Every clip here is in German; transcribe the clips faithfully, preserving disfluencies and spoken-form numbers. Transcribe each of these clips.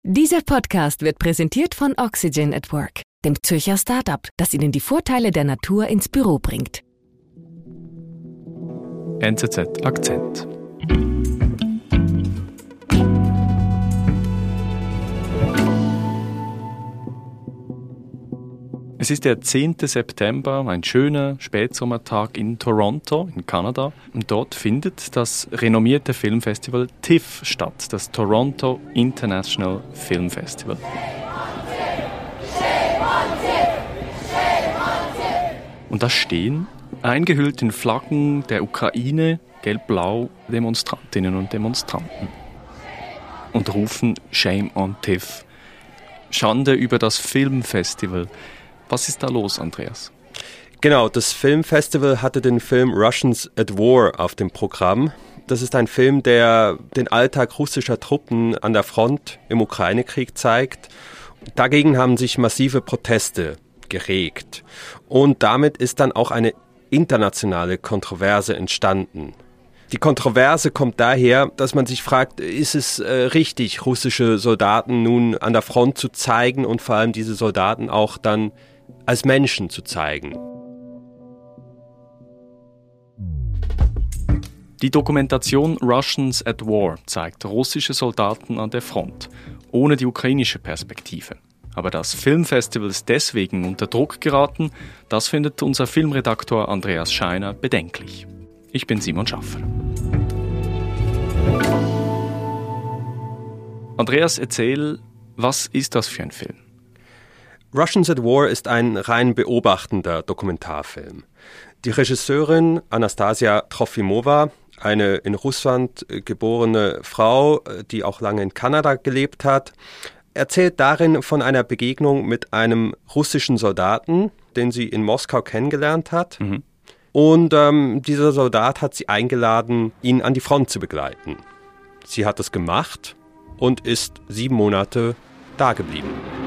Dieser Podcast wird präsentiert von Oxygen at Work, dem Zürcher Start-up, das Ihnen die Vorteile der Natur ins Büro bringt. N Z Z Akzent. Es ist der zehnte September, ein schöner Spätsommertag in Toronto, in Kanada. Und dort findet das renommierte Filmfestival TIFF statt, das Toronto International Film Festival. Und da stehen, eingehüllt in Flaggen der Ukraine, gelb-blau, Demonstrantinnen und Demonstranten. Und rufen Shame on TIFF. Schande über das Filmfestival. Was ist da los, Andreas? Genau, das Filmfestival hatte den Film Russians at War auf dem Programm. Das ist ein Film, der den Alltag russischer Truppen an der Front im Ukraine-Krieg zeigt. Dagegen haben sich massive Proteste geregt. Und damit ist dann auch eine internationale Kontroverse entstanden. Die Kontroverse kommt daher, dass man sich fragt, ist es äh, richtig, russische Soldaten nun an der Front zu zeigen und vor allem diese Soldaten auch dann als Menschen zu zeigen. Die Dokumentation Russians at War zeigt russische Soldaten an der Front, ohne die ukrainische Perspektive. Aber das Filmfestival ist deswegen unter Druck geraten, das findet unser Filmredaktor Andreas Scheiner bedenklich. Ich bin Simon Schaffer. Andreas, erzähl, was ist das für ein Film? Russians at War ist ein rein beobachtender Dokumentarfilm. Die Regisseurin Anastasia Trofimova, eine in Russland geborene Frau, die auch lange in Kanada gelebt hat, erzählt darin von einer Begegnung mit einem russischen Soldaten, den sie in Moskau kennengelernt hat. Mhm. Und ähm, dieser Soldat hat sie eingeladen, ihn an die Front zu begleiten. Sie hat das gemacht und ist sieben Monate dageblieben.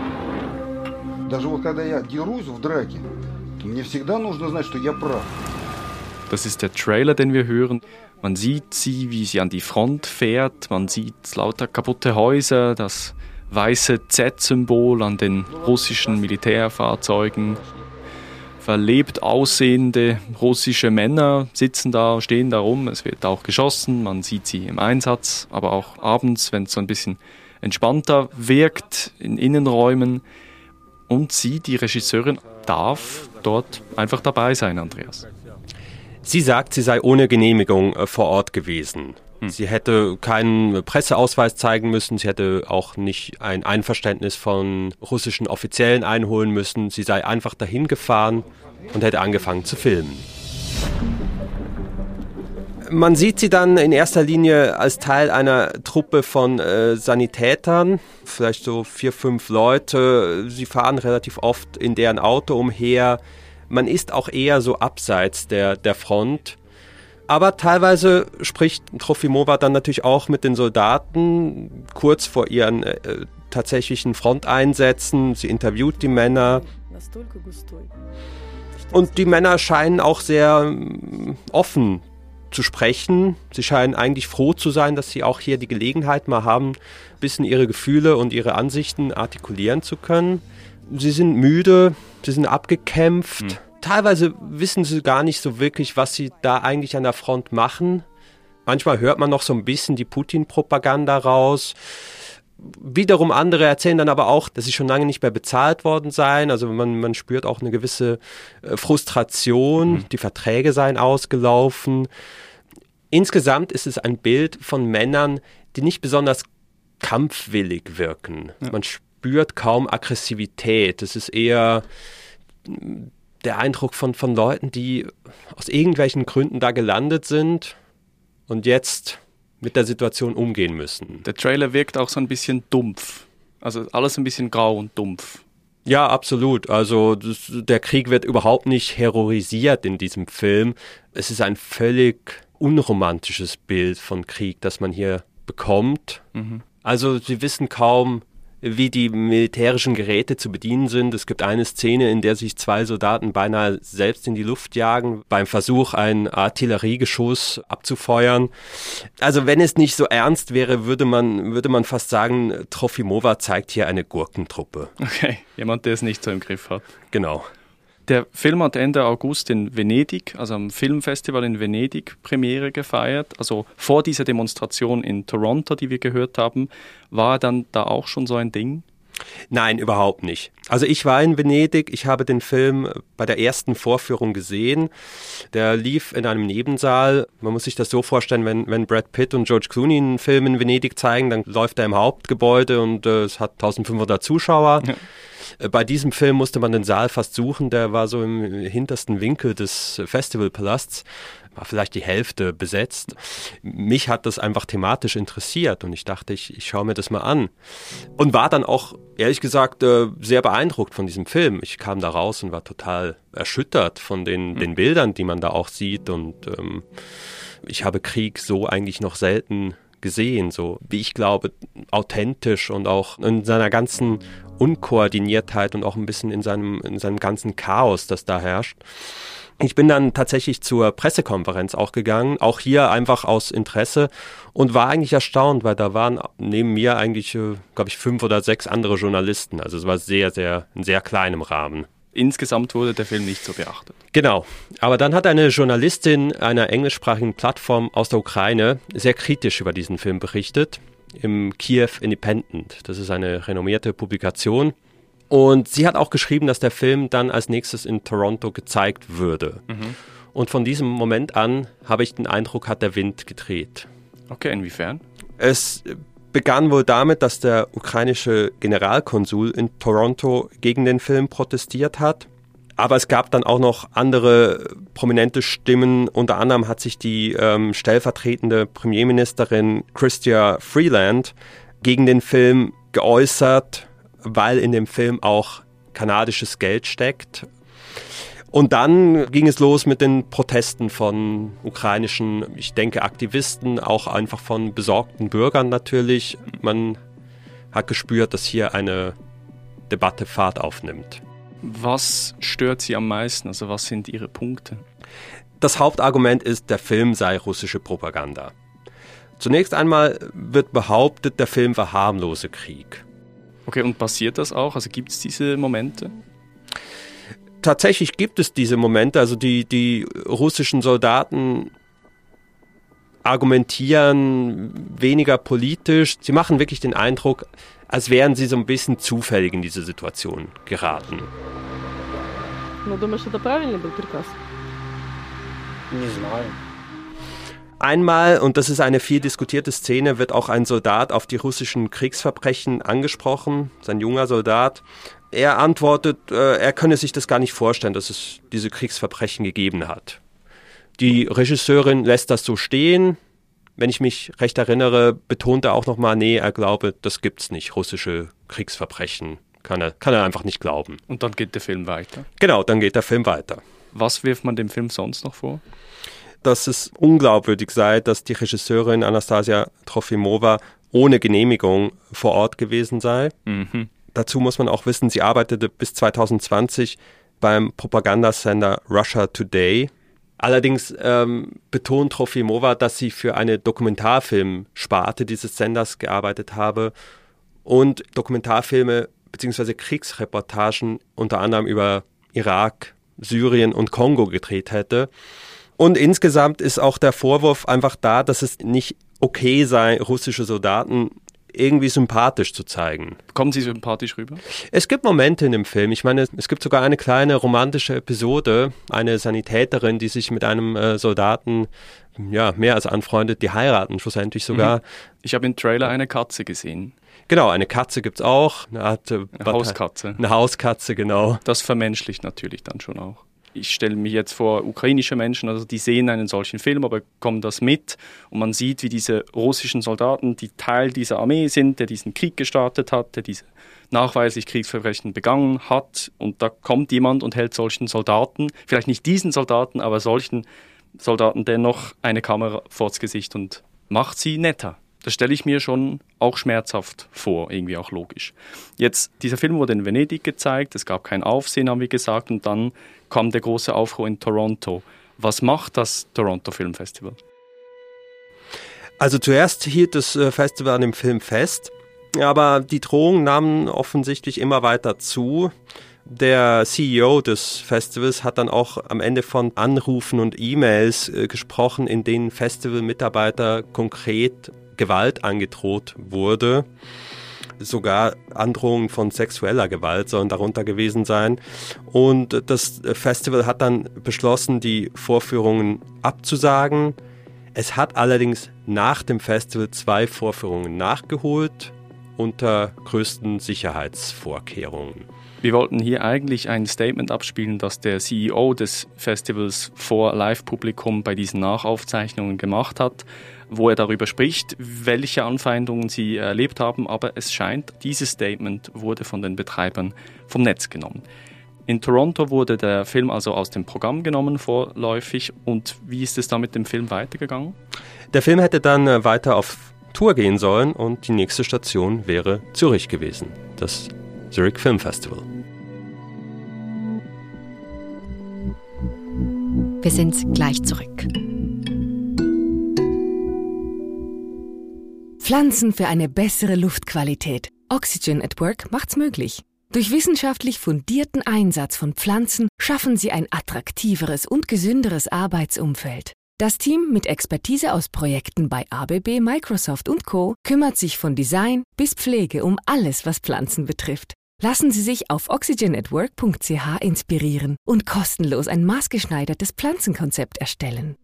Das ist der Trailer, den wir hören. Man sieht sie, wie sie an die Front fährt. Man sieht lauter kaputte Häuser, das weiße Z-Symbol an den russischen Militärfahrzeugen. Verlebt aussehende russische Männer sitzen da, stehen da rum. Es wird auch geschossen, man sieht sie im Einsatz, aber auch abends, wenn es so ein bisschen entspannter wirkt, in Innenräumen. Und sie, die Regisseurin, darf dort einfach dabei sein, Andreas. Sie sagt, sie sei ohne Genehmigung vor Ort gewesen. Hm. Sie hätte keinen Presseausweis zeigen müssen, sie hätte auch nicht ein Einverständnis von russischen Offiziellen einholen müssen. Sie sei einfach dahin gefahren und hätte angefangen zu filmen. Man sieht sie dann in erster Linie als Teil einer Truppe von äh, Sanitätern, vielleicht so vier, fünf Leute. Sie fahren relativ oft in deren Auto umher. Man ist auch eher so abseits der, der Front. Aber teilweise spricht Trofimova dann natürlich auch mit den Soldaten kurz vor ihren äh, tatsächlichen Fronteinsätzen. Sie interviewt die Männer. Und die Männer scheinen auch sehr äh, offen zu sprechen. Sie scheinen eigentlich froh zu sein, dass sie auch hier die Gelegenheit mal haben, ein bisschen ihre Gefühle und ihre Ansichten artikulieren zu können. Sie sind müde, sie sind abgekämpft. Hm. Teilweise wissen sie gar nicht so wirklich, was sie da eigentlich an der Front machen. Manchmal hört man noch so ein bisschen die Putin-Propaganda raus. Wiederum andere erzählen dann aber auch, dass sie schon lange nicht mehr bezahlt worden seien. Also man, man spürt auch eine gewisse äh, Frustration. Mhm. Die Verträge seien ausgelaufen. Insgesamt ist es ein Bild von Männern, die nicht besonders kampfwillig wirken. Ja. Man spürt kaum Aggressivität. Es ist eher der Eindruck von, von Leuten, die aus irgendwelchen Gründen da gelandet sind und jetzt mit der Situation umgehen müssen. Der Trailer wirkt auch so ein bisschen dumpf. Also alles ein bisschen grau und dumpf. Ja, absolut. Also das, der Krieg wird überhaupt nicht heroisiert in diesem Film. Es ist ein völlig unromantisches Bild von Krieg, das man hier bekommt. Mhm. Also sie wissen kaum, wie die militärischen Geräte zu bedienen sind. Es gibt eine Szene, in der sich zwei Soldaten beinahe selbst in die Luft jagen, beim Versuch, ein Artilleriegeschoss abzufeuern. Also wenn es nicht so ernst wäre, würde man, würde man fast sagen, Trofimova zeigt hier eine Gurkentruppe. Okay, jemand, der es nicht so im Griff hat. Genau. Der Film hat Ende August in Venedig, also am Filmfestival in Venedig, Premiere gefeiert. Also vor dieser Demonstration in Toronto, die wir gehört haben, war dann da auch schon so ein Ding? Nein, überhaupt nicht. Also ich war in Venedig, ich habe den Film bei der ersten Vorführung gesehen. Der lief in einem Nebensaal. Man muss sich das so vorstellen, wenn, wenn Brad Pitt und George Clooney einen Film in Venedig zeigen, dann läuft er im Hauptgebäude und äh, es hat eintausendfünfhundert Zuschauer. Ja. Bei diesem Film musste man den Saal fast suchen, der war so im hintersten Winkel des Festivalpalasts, war vielleicht die Hälfte besetzt. Mich hat das einfach thematisch interessiert und ich dachte, ich, ich schaue mir das mal an. Und war dann auch, ehrlich gesagt, sehr beeindruckt von diesem Film. Ich kam da raus und war total erschüttert von den, den Bildern, die man da auch sieht. Und ähm, ich habe Krieg so eigentlich noch selten gesehen, so wie ich glaube, authentisch und auch in seiner ganzen Unkoordiniertheit und auch ein bisschen in seinem, in seinem ganzen Chaos, das da herrscht. Ich bin dann tatsächlich zur Pressekonferenz auch gegangen, auch hier einfach aus Interesse und war eigentlich erstaunt, weil da waren neben mir eigentlich, glaube ich, fünf oder sechs andere Journalisten. Also es war sehr, sehr, in sehr kleinem Rahmen. Insgesamt wurde der Film nicht so beachtet. Genau, aber dann hat eine Journalistin einer englischsprachigen Plattform aus der Ukraine sehr kritisch über diesen Film berichtet, im Kiew Independent. Das ist eine renommierte Publikation. Und sie hat auch geschrieben, dass der Film dann als nächstes in Toronto gezeigt würde. Mhm. Und von diesem Moment an habe ich den Eindruck, hat der Wind gedreht. Okay, inwiefern? Es begann wohl damit, dass der ukrainische Generalkonsul in Toronto gegen den Film protestiert hat. Aber es gab dann auch noch andere prominente Stimmen. Unter anderem hat sich die ähm, stellvertretende Premierministerin Chrystia Freeland gegen den Film geäußert, weil in dem Film auch kanadisches Geld steckt. Und dann ging es los mit den Protesten von ukrainischen, ich denke, Aktivisten, auch einfach von besorgten Bürgern natürlich. Man hat gespürt, dass hier eine Debatte Fahrt aufnimmt. Was stört Sie am meisten? Also was sind Ihre Punkte? Das Hauptargument ist, der Film sei russische Propaganda. Zunächst einmal wird behauptet, der Film verharmlose Krieg. Okay, und passiert das auch? Also gibt es diese Momente? Tatsächlich gibt es diese Momente. Also die, die russischen Soldaten argumentieren weniger politisch. Sie machen wirklich den Eindruck, als wären sie so ein bisschen zufällig in diese Situation geraten. Einmal, und das ist eine viel diskutierte Szene, wird auch ein Soldat auf die russischen Kriegsverbrechen angesprochen, sein junger Soldat. Er antwortet, äh, er könne sich das gar nicht vorstellen, dass es diese Kriegsverbrechen gegeben hat. Die Regisseurin lässt das so stehen. Wenn ich mich recht erinnere, betont er auch nochmal, nee, er glaube, das gibt's nicht, russische Kriegsverbrechen. Kann er, kann er einfach nicht glauben. Und dann geht der Film weiter? Genau, dann geht der Film weiter. Was wirft man dem Film sonst noch vor? Dass es unglaubwürdig sei, dass die Regisseurin Anastasia Trofimova ohne Genehmigung vor Ort gewesen sei. Mhm. Dazu muss man auch wissen, sie arbeitete bis zwanzig zwanzig beim Propagandasender Russia Today. Allerdings ähm, betont Trofimova, dass sie für eine Dokumentarfilmsparte dieses Senders gearbeitet habe und Dokumentarfilme bzw. Kriegsreportagen unter anderem über Irak, Syrien und Kongo gedreht hätte. Und insgesamt ist auch der Vorwurf einfach da, dass es nicht okay sei, russische Soldaten irgendwie sympathisch zu zeigen. Kommen sie sympathisch rüber? Es gibt Momente in dem Film. Ich meine, es gibt sogar eine kleine romantische Episode. Eine Sanitäterin, die sich mit einem äh, Soldaten ja, mehr als anfreundet, die heiraten schlussendlich sogar. Ich habe im Trailer eine Katze gesehen. Genau, eine Katze gibt's auch. Eine Art äh, eine Hauskatze. Eine Hauskatze, genau. Das vermenschlicht natürlich dann schon auch. Ich stelle mich jetzt vor, ukrainische Menschen, also die sehen einen solchen Film, aber bekommen das mit und man sieht, wie diese russischen Soldaten, die Teil dieser Armee sind, der diesen Krieg gestartet hat, der diese nachweislich Kriegsverbrechen begangen hat und da kommt jemand und hält solchen Soldaten, vielleicht nicht diesen Soldaten, aber solchen Soldaten dennoch eine Kamera vors Gesicht und macht sie netter. Das stelle ich mir schon auch schmerzhaft vor, irgendwie auch logisch. Jetzt, dieser Film wurde in Venedig gezeigt, es gab kein Aufsehen, haben wir gesagt, und dann kam der große Aufruhr in Toronto. Was macht das Toronto Film Festival? Also zuerst hielt das Festival an dem Film fest, aber die Drohungen nahmen offensichtlich immer weiter zu. Der C E O des Festivals hat dann auch am Ende von Anrufen und E-Mails äh, gesprochen, in denen Festivalmitarbeiter konkret Gewalt angedroht wurde. Sogar Androhungen von sexueller Gewalt sollen darunter gewesen sein. Und das Festival hat dann beschlossen, die Vorführungen abzusagen. Es hat allerdings nach dem Festival zwei Vorführungen nachgeholt, unter größten Sicherheitsvorkehrungen. Wir wollten hier eigentlich ein Statement abspielen, das der C E O des Festivals vor Live-Publikum bei diesen Nachaufzeichnungen gemacht hat, wo er darüber spricht, welche Anfeindungen sie erlebt haben, aber es scheint, dieses Statement wurde von den Betreibern vom Netz genommen. In Toronto wurde der Film also aus dem Programm genommen vorläufig, und wie ist es da mit dem Film weitergegangen? Der Film hätte dann weiter auf Tour gehen sollen und die nächste Station wäre Zürich gewesen, das Zurich Film Festival. Wir sind gleich zurück. Pflanzen für eine bessere Luftqualität. Oxygen at Work macht's möglich. Durch wissenschaftlich fundierten Einsatz von Pflanzen schaffen sie ein attraktiveres und gesünderes Arbeitsumfeld. Das Team mit Expertise aus Projekten bei A B B, Microsoft und Co. kümmert sich von Design bis Pflege um alles, was Pflanzen betrifft. Lassen Sie sich auf oxygen at work punkt c h inspirieren und kostenlos ein maßgeschneidertes Pflanzenkonzept erstellen.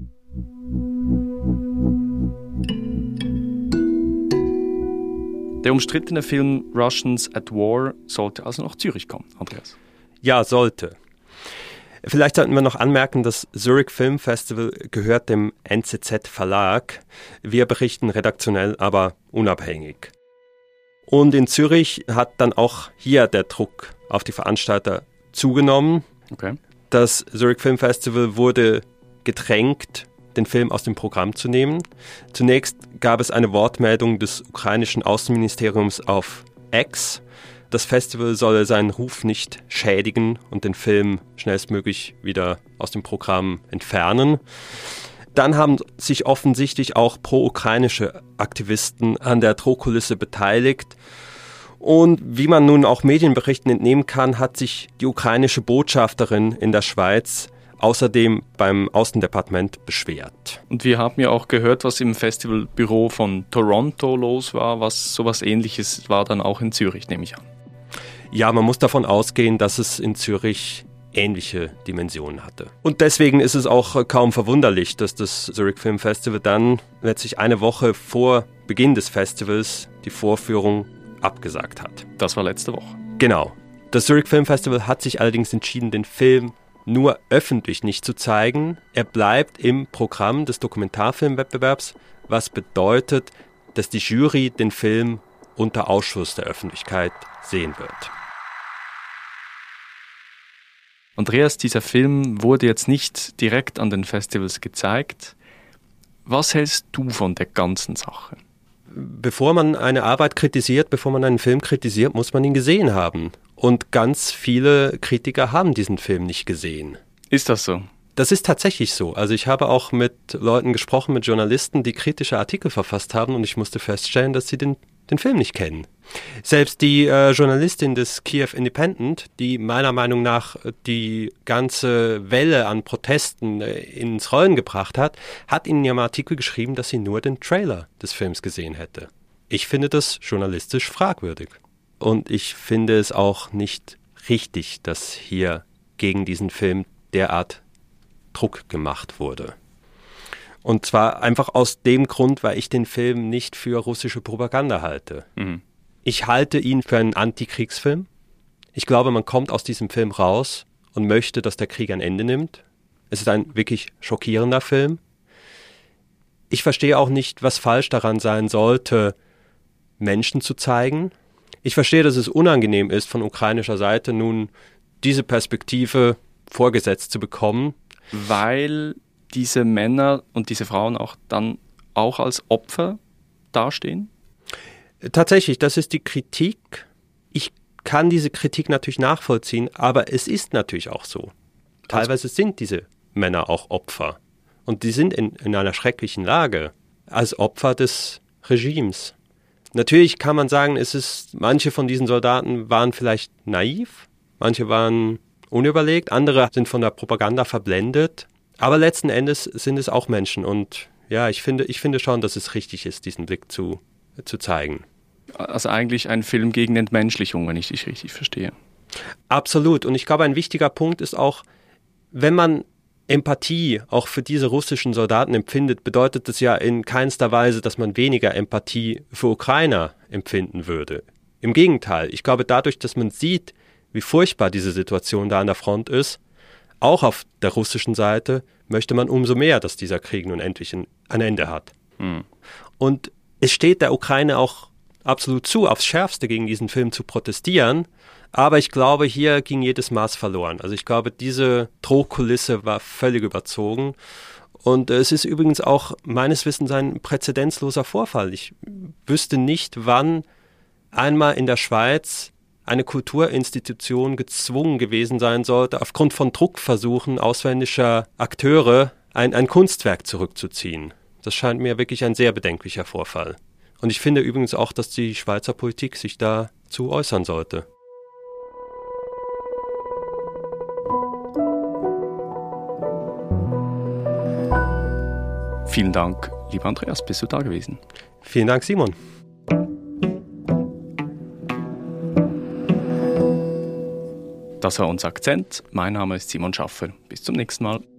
Der umstrittene Film Russians at War sollte also nach Zürich kommen, Andreas. Ja, sollte. Vielleicht sollten wir noch anmerken, das Zurich Film Festival gehört dem N Z Z Verlag. Wir berichten redaktionell, aber unabhängig. Und in Zürich hat dann auch hier der Druck auf die Veranstalter zugenommen. Okay. Das Zurich Film Festival wurde gedrängt, den Film aus dem Programm zu nehmen. Zunächst gab es eine Wortmeldung des ukrainischen Außenministeriums auf X. Das Festival solle seinen Ruf nicht schädigen und den Film schnellstmöglich wieder aus dem Programm entfernen. Dann haben sich offensichtlich auch pro-ukrainische Aktivisten an der Drohkulisse beteiligt. Und wie man nun auch Medienberichten entnehmen kann, hat sich die ukrainische Botschafterin in der Schweiz außerdem beim Außendepartement beschwert. Und wir haben ja auch gehört, was im Festivalbüro von Toronto los war, was sowas Ähnliches war dann auch in Zürich, nehme ich an. Ja, man muss davon ausgehen, dass es in Zürich ähnliche Dimensionen hatte. Und deswegen ist es auch kaum verwunderlich, dass das Zurich Film Festival dann letztlich eine Woche vor Beginn des Festivals die Vorführung abgesagt hat. Das war letzte Woche. Genau. Das Zurich Film Festival hat sich allerdings entschieden, den Film nur öffentlich nicht zu zeigen. Er bleibt im Programm des Dokumentarfilmwettbewerbs, was bedeutet, dass die Jury den Film unter Ausschluss der Öffentlichkeit sehen wird. Andreas, dieser Film wurde jetzt nicht direkt an den Festivals gezeigt. Was hältst du von der ganzen Sache? Bevor man eine Arbeit kritisiert, bevor man einen Film kritisiert, muss man ihn gesehen haben. Und ganz viele Kritiker haben diesen Film nicht gesehen. Ist das so? Das ist tatsächlich so. Also ich habe auch mit Leuten gesprochen, mit Journalisten, die kritische Artikel verfasst haben, und ich musste feststellen, dass sie den, den Film nicht kennen. Selbst die äh, Journalistin des Kiev Independent, die meiner Meinung nach die ganze Welle an Protesten äh, ins Rollen gebracht hat, hat in ihrem Artikel geschrieben, dass sie nur den Trailer des Films gesehen hätte. Ich finde das journalistisch fragwürdig. Und ich finde es auch nicht richtig, dass hier gegen diesen Film derart Druck gemacht wurde. Und zwar einfach aus dem Grund, weil ich den Film nicht für russische Propaganda halte. Mhm. Ich halte ihn für einen Antikriegsfilm. Ich glaube, man kommt aus diesem Film raus und möchte, dass der Krieg ein Ende nimmt. Es ist ein wirklich schockierender Film. Ich verstehe auch nicht, was falsch daran sein sollte, Menschen zu zeigen. Ich verstehe, dass es unangenehm ist, von ukrainischer Seite nun diese Perspektive vorgesetzt zu bekommen. Weil diese Männer und diese Frauen auch dann auch als Opfer dastehen? Tatsächlich, das ist die Kritik. Ich kann diese Kritik natürlich nachvollziehen, aber es ist natürlich auch so. Teilweise sind diese Männer auch Opfer. Und die sind in, in einer schrecklichen Lage als Opfer des Regimes. Natürlich kann man sagen, es ist, manche von diesen Soldaten waren vielleicht naiv, manche waren unüberlegt, andere sind von der Propaganda verblendet. Aber letzten Endes sind es auch Menschen. Und ja, ich finde, ich finde schon, dass es richtig ist, diesen Blick zu, zu zeigen. Also eigentlich ein Film gegen Entmenschlichung, wenn ich dich richtig verstehe. Absolut. Und ich glaube, ein wichtiger Punkt ist auch, wenn man Empathie auch für diese russischen Soldaten empfindet, bedeutet das ja in keinster Weise, dass man weniger Empathie für Ukrainer empfinden würde. Im Gegenteil, ich glaube, dadurch, dass man sieht, wie furchtbar diese Situation da an der Front ist, auch auf der russischen Seite, möchte man umso mehr, dass dieser Krieg nun endlich ein, ein Ende hat. Mhm. Und es steht der Ukraine auch absolut zu, aufs Schärfste gegen diesen Film zu protestieren. Aber ich glaube, hier ging jedes Maß verloren. Also ich glaube, diese Drohkulisse war völlig überzogen. Und es ist übrigens auch meines Wissens ein präzedenzloser Vorfall. Ich wüsste nicht, wann einmal in der Schweiz eine Kulturinstitution gezwungen gewesen sein sollte, aufgrund von Druckversuchen ausländischer Akteure ein, ein Kunstwerk zurückzuziehen. Das scheint mir wirklich ein sehr bedenklicher Vorfall. Und ich finde übrigens auch, dass die Schweizer Politik sich dazu äußern sollte. Vielen Dank, lieber Andreas, bist du da gewesen? Vielen Dank, Simon. Das war unser Akzent. Mein Name ist Simon Schaffer. Bis zum nächsten Mal.